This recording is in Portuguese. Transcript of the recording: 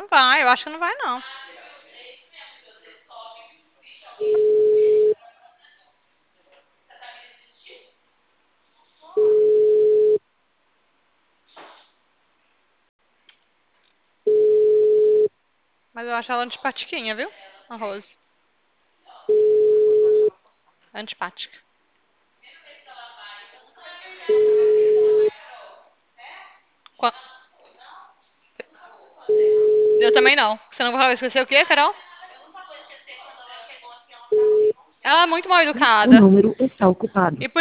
Não vai, eu acho que não vai, não. Mas eu acho ela antipatiquinha, viu? A Rose. Antipática. Qua- Eu também não. Você não vai esquecer o quê, Carol? Ela é muito mal O educada. número está ocupado. E